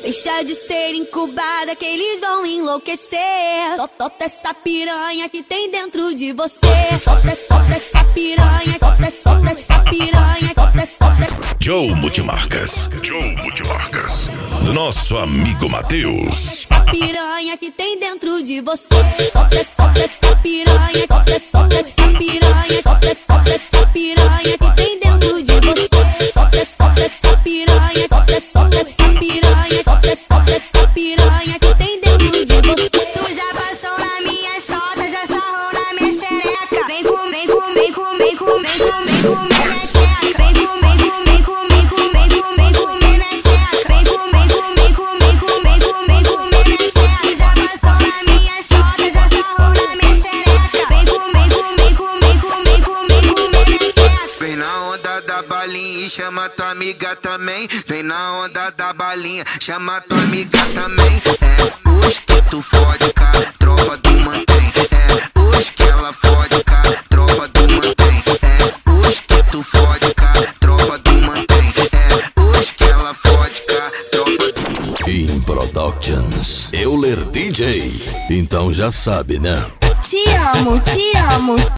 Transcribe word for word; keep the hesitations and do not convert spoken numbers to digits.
Deixa de ser incubada que eles vão enlouquecer. Solta essa piranha que tem dentro de você. Solta, solta essa piranha, solta, solta essa piranha, solta, solta essa... Joe Multimarcas, Joe Multimarcas, do nosso amigo Matheus. Essa piranha que tem dentro de você. Solta, solta essa piranha, solta, solta essa piranha, solta, solta essa piranha que tem dentro de você. Solta, solta essa piranha, solta, solta essa piranha, solta, solta essa piranha que tem dentro de você. Tu já passou na minha chota, já sarrou na minha xereca. Vem com, vem com, vem com, vem com, vem com, vem com minha xereca. Vem com, vem com, vem com, vem com, vem com, vem com minha xereca. Vem com, vem com, vem com, vem com, vem com, vem com minha xereca. Tu já passou na minha chota, já sarrou na minha xereca. Vem com, vem com, vem com, vem com, vem com, vem com minha xereca. Vem na onda da balinha e chama tua amiga também. Vem na onda da balinha, chama tua amiga também. É hoje que tu fode, cara, tropa do mantém. É hoje que ela fode, cara, tropa do mantém. É hoje que tu fode, cara, tropa do mantém. É hoje que ela fode, cara, tropa do... In Productions, Euler D J. Então já sabe, né? Te amo, te amo.